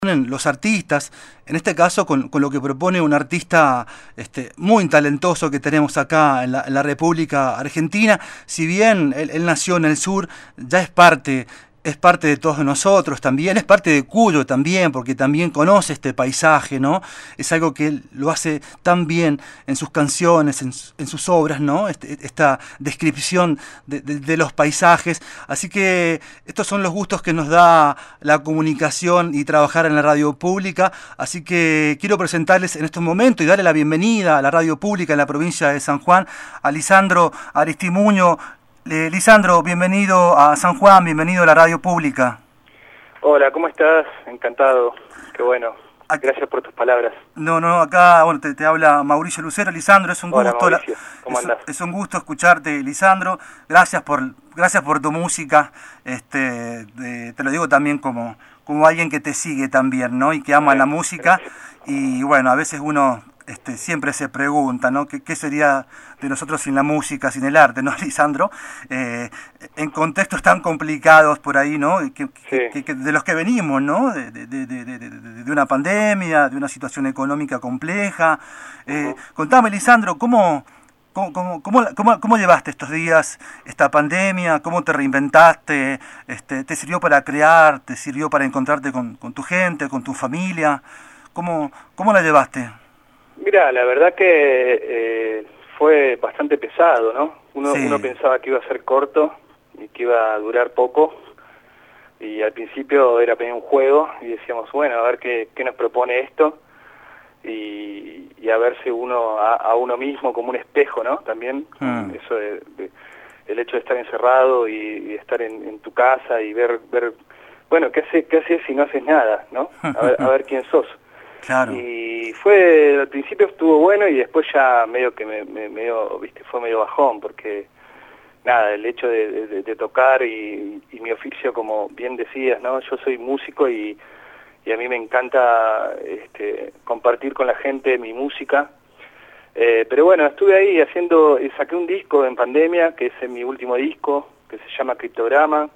Los artistas, en este caso con lo que propone un artista muy talentoso que tenemos acá en la República Argentina. Si bien él nació en el sur, ya es parte de todos nosotros también, es parte de Cuyo también, porque también conoce este paisaje, ¿no? Es algo que él lo hace tan bien en sus canciones, en sus obras, ¿no? Esta descripción de los paisajes. Así que estos son los gustos que nos da la comunicación y trabajar en la radio pública. Así que quiero presentarles en estos momentos y darle la bienvenida a la radio pública en la provincia de San Juan a Lisandro Aristimuño. Lisandro, bienvenido a San Juan, bienvenido a la radio pública. Hola, ¿cómo estás? Encantado, qué bueno. Gracias por tus palabras. No, acá bueno, te habla Mauricio Lucero. Lisandro, es un Hola, gusto. Mauricio, ¿cómo andás? Es un gusto escucharte, Lisandro. Gracias por tu música. Te lo digo también como alguien que te sigue también, ¿no? Y que ama la música. Gracias. Y bueno, a veces uno siempre se pregunta, ¿no? ¿Qué sería de nosotros sin la música, sin el arte, ¿no, Lisandro? En contextos tan complicados por ahí, ¿no? Que de los que venimos, ¿no? De una pandemia, de una situación económica compleja. Contame, Lisandro, ¿cómo llevaste estos días, esta pandemia? ¿Cómo te reinventaste? ¿Te sirvió para crear? ¿Te sirvió para encontrarte con tu gente, con tu familia? ¿Cómo la llevaste? Mira, la verdad que fue bastante pesado, ¿no? Uno pensaba que iba a ser corto y que iba a durar poco, y al principio era medio un juego y decíamos, bueno, a ver qué nos propone esto, y a verse uno a uno mismo como un espejo, ¿no? También eso el hecho de estar encerrado y estar en tu casa y ver bueno, ¿qué haces si no haces nada, ¿no? A ver quién sos. Claro. Y al principio estuvo bueno, y después ya medio que fue medio bajón, porque nada, el hecho de tocar y mi oficio, como bien decías, ¿no? Yo soy músico y a mí me encanta compartir con la gente mi música. Pero bueno, estuve ahí saqué un disco en pandemia, que es mi último disco, que se llama Criptograma.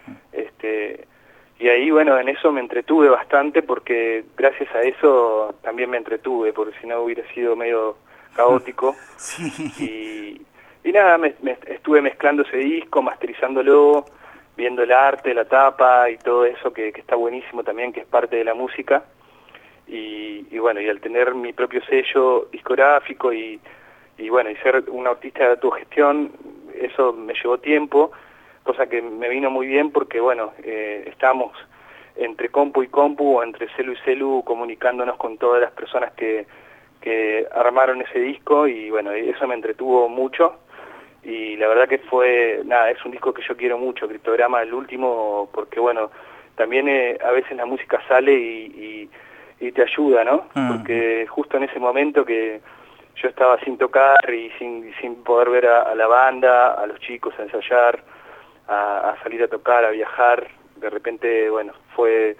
Y ahí, bueno, en eso me entretuve bastante, porque gracias a eso también me entretuve, porque si no hubiera sido medio caótico. Sí. Y nada, me estuve mezclando ese disco, masterizándolo, viendo el arte, la tapa y todo eso que está buenísimo también, que es parte de la música. Y bueno, y al tener mi propio sello discográfico y bueno, y ser un artista de autogestión, eso me llevó tiempo, cosa que me vino muy bien, porque bueno, estábamos entre compu y compu, o entre celu y celu, comunicándonos con todas las personas que armaron ese disco, y bueno, eso me entretuvo mucho, y la verdad que es un disco que yo quiero mucho, Criptograma, el último, porque bueno, también a veces la música sale y te ayuda, ¿no? Porque justo en ese momento que yo estaba sin tocar y sin poder ver a la banda, a los chicos a ensayar, a salir a tocar, a viajar, de repente, bueno, fue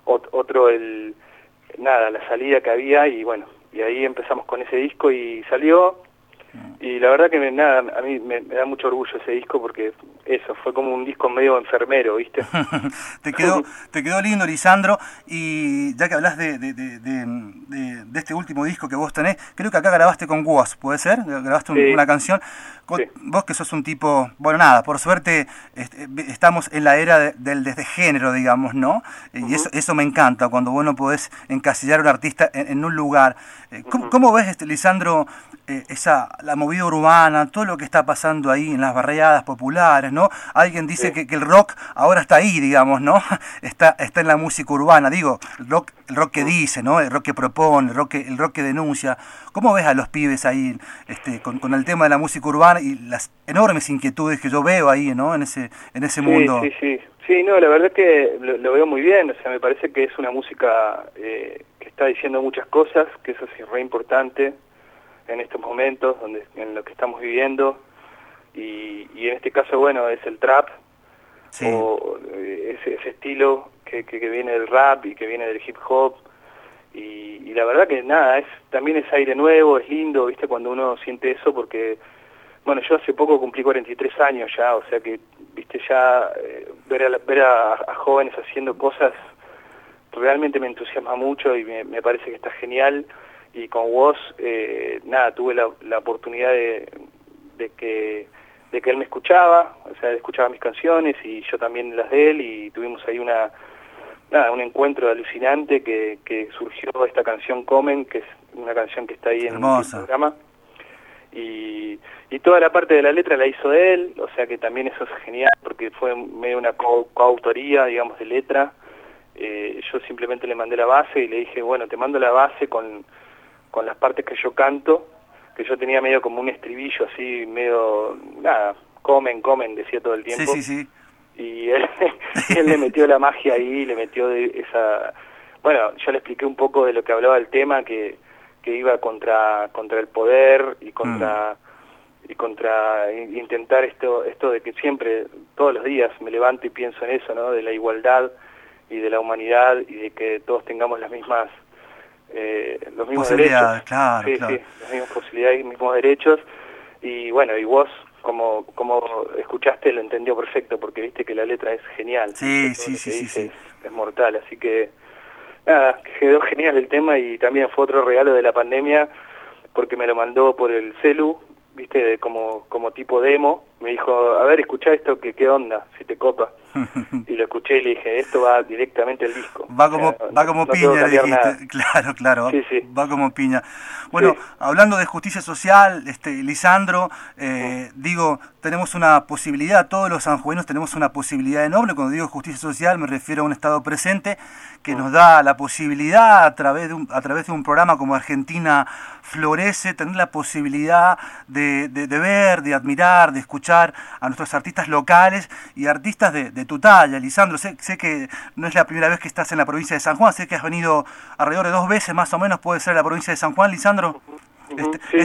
la salida que había, y bueno, y ahí empezamos con ese disco y salió, y la verdad que a mí me da mucho orgullo ese disco, porque eso, fue como un disco medio enfermero, ¿viste? Te quedó lindo, Lisandro, y ya que hablas de este último disco que vos tenés, creo que acá grabaste con Woz, ¿puede ser? Grabaste una canción. Sí. Vos, que sos un tipo, bueno, nada, por suerte estamos en la era del desgénero, digamos, ¿no? Y eso me encanta, cuando vos no podés encasillar a un artista en un lugar. ¿Cómo ves, Lisandro, la movida urbana, todo lo que está pasando ahí en las barriadas populares, ¿no? Alguien dice que el rock ahora está ahí, digamos, ¿no? Está en la música urbana, digo, el rock que dice, ¿no? El rock que propone, el rock que denuncia. ¿Cómo ves a los pibes ahí con el tema de la música urbana y las enormes inquietudes que yo veo ahí, ¿no? En ese mundo. Sí, no, la verdad es que lo veo muy bien, o sea, me parece que es una música que está diciendo muchas cosas, que eso es re importante en estos momentos en lo que estamos viviendo, y en este caso, bueno, es el trap, o ese estilo que viene del rap y que viene del hip hop, y la verdad que nada, también es aire nuevo, es lindo, ¿viste? Cuando uno siente eso, porque bueno, yo hace poco cumplí 43 años ya, o sea que, viste, ya ver a jóvenes haciendo cosas realmente me entusiasma mucho y me parece que está genial. Y con vos, nada, tuve la oportunidad de que él me escuchaba, o sea, escuchaba mis canciones y yo también las de él, y tuvimos ahí un encuentro alucinante que surgió esta canción Comen, que es una canción que está ahí en el programa. Y toda la parte de la letra la hizo él, o sea que también eso es genial, porque fue medio una coautoría, digamos, de letra. Yo simplemente le mandé la base y le dije, bueno, te mando la base con las partes que yo canto, que yo tenía medio como un estribillo así, medio, nada, comen, decía todo el tiempo. Sí. Y él le metió la magia ahí, le metió esa... Bueno, yo le expliqué un poco de lo que hablaba el tema, que iba contra el poder y contra intentar esto de que siempre, todos los días me levanto y pienso en eso, ¿no? De la igualdad y de la humanidad y de que todos tengamos las mismas los mismos derechos. Claro. Sí, las mismas posibilidades y mismos derechos. Y bueno, y vos como escuchaste lo entendió perfecto, porque viste que la letra es genial. Sí. Es mortal, así que nada, quedó genial el tema, y también fue otro regalo de la pandemia, porque me lo mandó por el celu, viste, como tipo demo. Me dijo, a ver, escuchá esto, que qué onda, si te copa. Y lo escuché y le dije, esto va directamente al disco. Va como piña, dijiste. Nada. Claro. Sí. Va como piña. Bueno, sí. Hablando de justicia social, Lisandro, digo, tenemos una posibilidad, todos los sanjuaninos tenemos una posibilidad enorme. Cuando digo justicia social me refiero a un estado presente que nos da la posibilidad, a través de un programa como Argentina Florece, tener la posibilidad de ver, de admirar, de escuchar a nuestros artistas locales y artistas de tu talla. Lisandro, sé que no es la primera vez que estás en la provincia de San Juan, sé que has venido alrededor de 2 veces más o menos, puede ser, a la provincia de San Juan, Lisandro. Sí.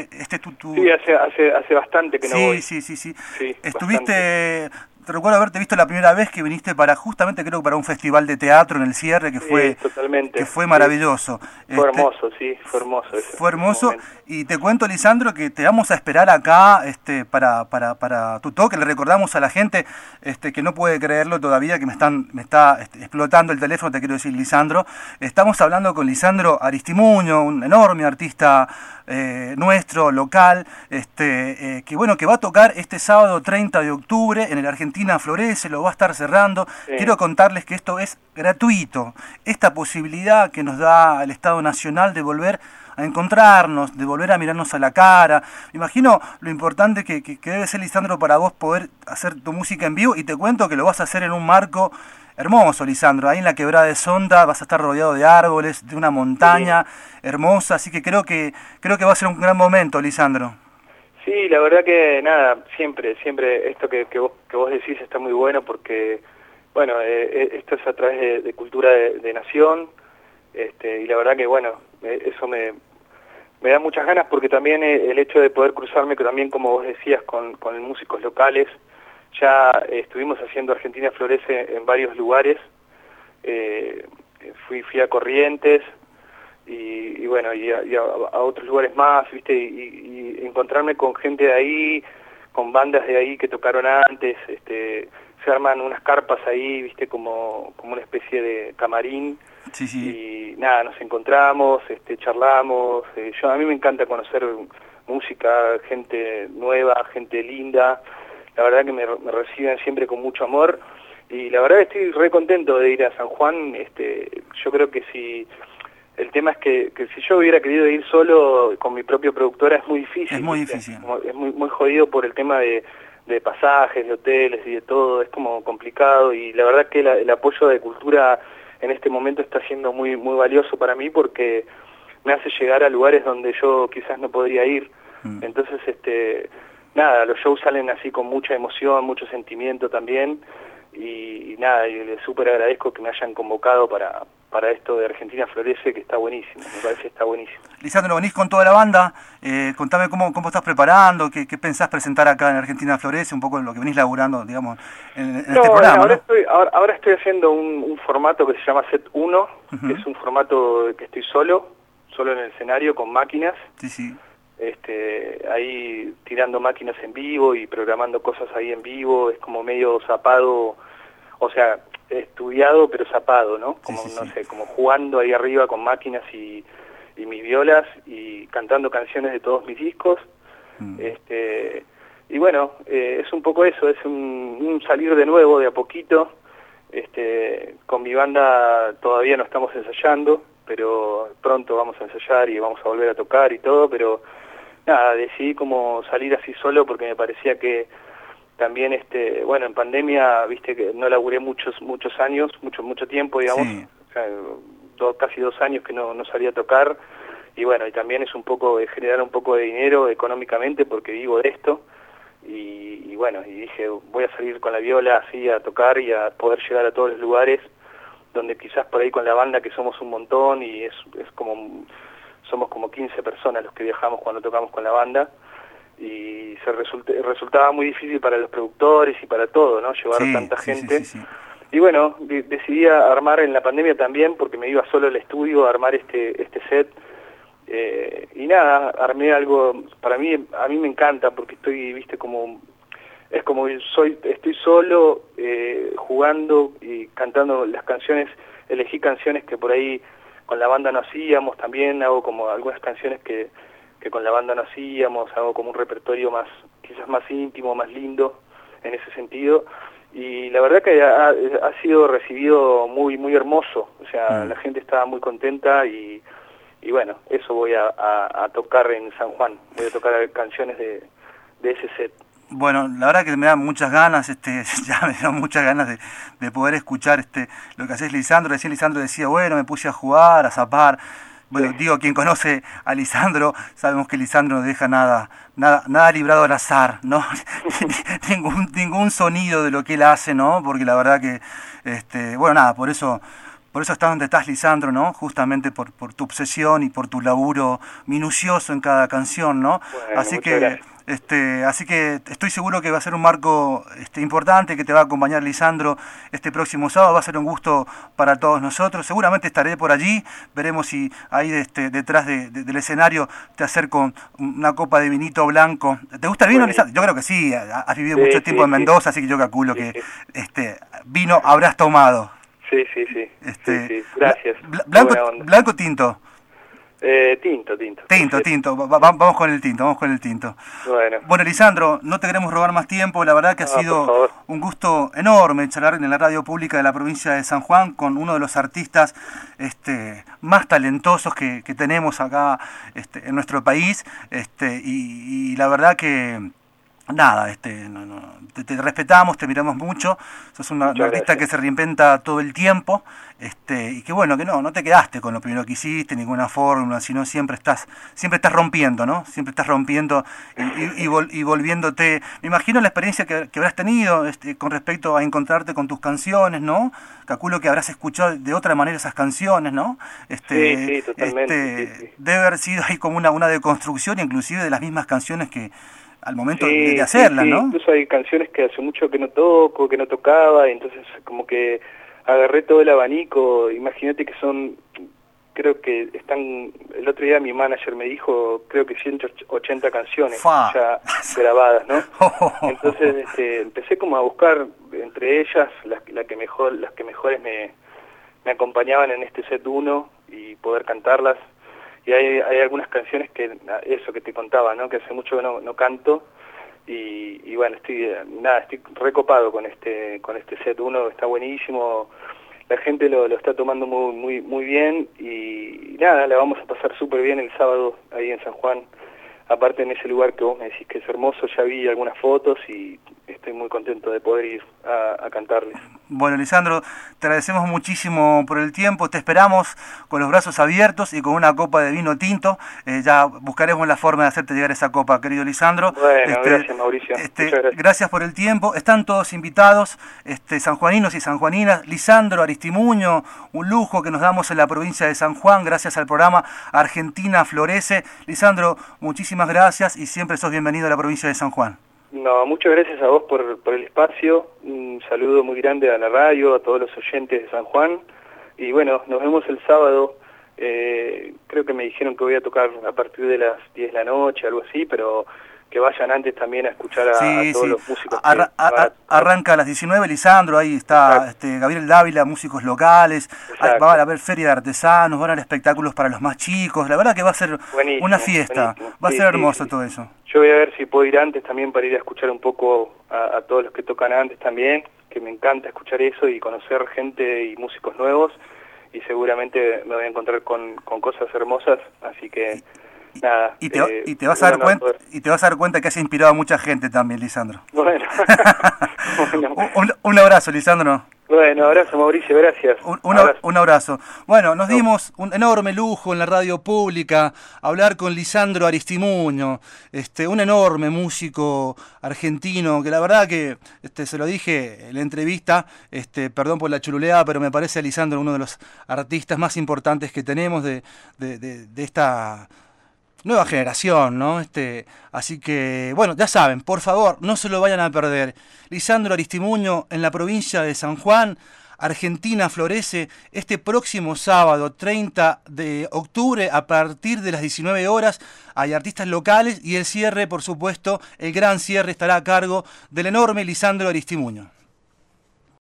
Sí, hace bastante que no voy. Sí. Estuviste... Te recuerdo haberte visto la primera vez que viniste justamente creo que para un festival de teatro en el cierre, que fue maravilloso. Fue hermoso, fue hermoso. Y te cuento, Lisandro, que te vamos a esperar acá para tu toque. Le recordamos a la gente que no puede creerlo todavía, que me está explotando el teléfono, te quiero decir, Lisandro. Estamos hablando con Lisandro Aristimuño, un enorme artista nuestro, local, que va a tocar este sábado 30 de octubre en el Argentina Florece, lo va a estar cerrando. Sí. Quiero contarles que esto es gratuito, esta posibilidad que nos da el Estado Nacional de volver a encontrarnos, de volver a mirarnos a la cara. Me imagino lo importante que debe ser, Lisandro, para vos poder hacer tu música en vivo, y te cuento que lo vas a hacer en un marco hermoso, Lisandro. Ahí en la Quebrada de Sonda vas a estar rodeado de árboles, de una montaña hermosa, así que creo que va a ser un gran momento, Lisandro. Sí, la verdad que nada, siempre esto que vos decís está muy bueno, porque bueno, esto es a través de cultura de nación, y la verdad que bueno, eso me da muchas ganas, porque también el hecho de poder cruzarme también, como vos decías, con músicos locales. Ya estuvimos haciendo Argentina Florece en varios lugares, fui a Corrientes y bueno, y a otros lugares más, viste, y encontrarme con gente de ahí, con bandas de ahí que tocaron antes, se arman unas carpas ahí, viste, como una especie de camarín. Sí. Y nada, nos encontramos, charlamos. A mí me encanta conocer música, gente nueva, gente linda. La verdad que me reciben siempre con mucho amor, y la verdad que estoy re contento de ir a San Juan. Yo creo que si el tema es que si yo hubiera querido ir solo con mi propia productora es muy difícil. Es muy difícil. Es muy jodido por el tema de pasajes, de hoteles y de todo, es como complicado, y la verdad que el apoyo de cultura en este momento está siendo muy valioso para mí, porque me hace llegar a lugares donde yo quizás no podría ir. Entonces, nada, los shows salen así con mucha emoción, mucho sentimiento también, y nada, y les súper agradezco que me hayan convocado para esto de Argentina Florece, que está buenísimo, me parece que está buenísimo. Lisandro, venís con toda la banda, contame cómo estás preparando, qué pensás presentar acá en Argentina Florece, un poco lo que venís laburando, digamos, en este programa. Ahora estoy haciendo un formato que se llama Set 1, que es un formato que estoy solo en el escenario con máquinas. Sí. Ahí tirando máquinas en vivo y programando cosas ahí en vivo, es como medio zapado, o sea, estudiado pero zapado, ¿no? Como, sí, no sé, como jugando ahí arriba con máquinas y mis violas y cantando canciones de todos mis discos. Y bueno, es un poco eso, es un salir de nuevo de a poquito. Con mi banda todavía no estamos ensayando, pero pronto vamos a ensayar y vamos a volver a tocar y todo, pero nada, decidí como salir así solo porque me parecía que también, bueno, en pandemia, viste que no laburé muchos años, mucho tiempo, digamos, sí. o sea, casi 2 años que no salía a tocar, y bueno, y también es un poco de generar un poco de dinero económicamente porque vivo de esto, y bueno, y dije, voy a salir con la viola así a tocar y a poder llegar a todos los lugares donde quizás por ahí con la banda, que somos un montón y somos como 15 personas los que viajamos cuando tocamos con la banda, y resultaba muy difícil para los productores y para todo, ¿no? Llevar tanta gente. Sí. Y bueno, decidí armar en la pandemia también, porque me iba solo al estudio a armar este set. Y nada, armé algo, a mí me encanta, porque estoy, viste, es como estoy solo jugando y cantando las canciones, elegí canciones que por ahí con la banda no hacíamos, también hago como algunas canciones que con la banda no hacíamos, hago como un repertorio quizás más íntimo, más lindo en ese sentido, y la verdad que ha sido recibido muy hermoso, o sea, la gente estaba muy contenta y bueno, eso voy a tocar en San Juan, voy a tocar canciones de ese set. Bueno, la verdad que me dan muchas ganas, ya me dieron muchas ganas de poder escuchar lo que haces, Lisandro. Recién Lisandro decía, bueno, me puse a jugar, a zapar. Bueno, digo, quien conoce a Lisandro, sabemos que Lisandro no deja nada librado al azar, ¿no? ningún sonido de lo que él hace, ¿no? Porque la verdad que, bueno, nada, por eso estás donde estás, Lisandro, ¿no? Justamente por tu obsesión y por tu laburo minucioso en cada canción, ¿no? Bueno, así que estoy seguro que va a ser un marco importante que te va a acompañar, Lisandro, este próximo sábado. Va a ser un gusto para todos nosotros. Seguramente estaré por allí. Veremos si ahí detrás del escenario te acerco una copa de vinito blanco. ¿Te gusta el vino, Lisandro? Yo creo que sí. Has vivido mucho tiempo en Mendoza, así que yo calculo que vino habrás tomado. Sí. Gracias. ¿Blanco o tinto? Tinto. Vamos con el tinto. Bueno, Lisandro, no te queremos robar más tiempo. La verdad que ha sido un gusto enorme charlar en la radio pública de la provincia de San Juan con uno de los artistas más talentosos que tenemos acá en nuestro país. Y la verdad que nada, te respetamos, te miramos mucho, sos un artista que se reinventa todo el tiempo, y que bueno, que no te quedaste con lo primero que hiciste, ninguna fórmula, sino siempre estás rompiendo, ¿no? Siempre estás rompiendo y volviéndote. Me imagino la experiencia que habrás tenido con respecto a encontrarte con tus canciones, ¿no? Calculo que habrás escuchado de otra manera esas canciones, ¿no? Sí, totalmente. Sí. Debe haber sido ahí como una deconstrucción, inclusive de las mismas canciones que al momento de hacerlas, ¿no? Incluso hay canciones que hace mucho que no toco, que no tocaba, y entonces como que agarré todo el abanico. Imagínate que creo que el otro día mi manager me dijo, creo que 180 canciones ya grabadas, ¿no? Entonces empecé como a buscar entre ellas las que mejores me acompañaban en este set 1 y poder cantarlas. Y hay algunas canciones que te contaba, ¿no? Que hace mucho que no canto, y bueno, estoy recopado con este set 1, está buenísimo, la gente lo está tomando muy bien, y nada, la vamos a pasar súper bien el sábado ahí en San Juan, aparte en ese lugar que vos me decís que es hermoso. Ya vi algunas fotos y estoy muy contento de poder ir a cantarles. Bueno, Lisandro, te agradecemos muchísimo por el tiempo, te esperamos con los brazos abiertos y con una copa de vino tinto. Ya buscaremos la forma de hacerte llegar esa copa, querido Lisandro. Bueno, gracias, Mauricio. Muchas gracias. Gracias por el tiempo. Están todos invitados, sanjuaninos y sanjuaninas. Lisandro Aristimuño, un lujo que nos damos en la provincia de San Juan gracias al programa Argentina Florece. Lisandro, muchísimas gracias y siempre sos bienvenido a la provincia de San Juan. No, muchas gracias a vos por el espacio, un saludo muy grande a la radio, a todos los oyentes de San Juan, y bueno, nos vemos el sábado. Creo que me dijeron que voy a tocar a partir de las 10 de la noche, algo así, pero que vayan antes también a escuchar a todos los músicos. Arranca a las 19, Lisandro, ahí está Gabriel Dávila, músicos locales, va a haber feria de artesanos, van a haber espectáculos para los más chicos, la verdad que va a ser una fiesta, va a ser hermoso todo eso. Yo voy a ver si puedo ir antes también para ir a escuchar un poco a todos los que tocan antes también, que me encanta escuchar eso y conocer gente y músicos nuevos, y seguramente me voy a encontrar con cosas hermosas, así que... Nada, y te vas a dar cuenta que has inspirado a mucha gente también, Lisandro. Bueno, un abrazo, Lisandro. Bueno, abrazo, Mauricio, gracias. Un abrazo. Bueno, nos dimos un enorme lujo en la radio pública hablar con Lisandro Aristimuño, un enorme músico argentino que la verdad que se lo dije en la entrevista, perdón por la churuleada, pero me parece a Lisandro uno de los artistas más importantes que tenemos de esta nueva generación, ¿no? Así que, bueno, ya saben, por favor, no se lo vayan a perder. Lisandro Aristimuño en la provincia de San Juan, Argentina Florece, este próximo sábado, 30 de octubre, a partir de las 19 horas, hay artistas locales y el cierre, por supuesto, el gran cierre estará a cargo del enorme Lisandro Aristimuño.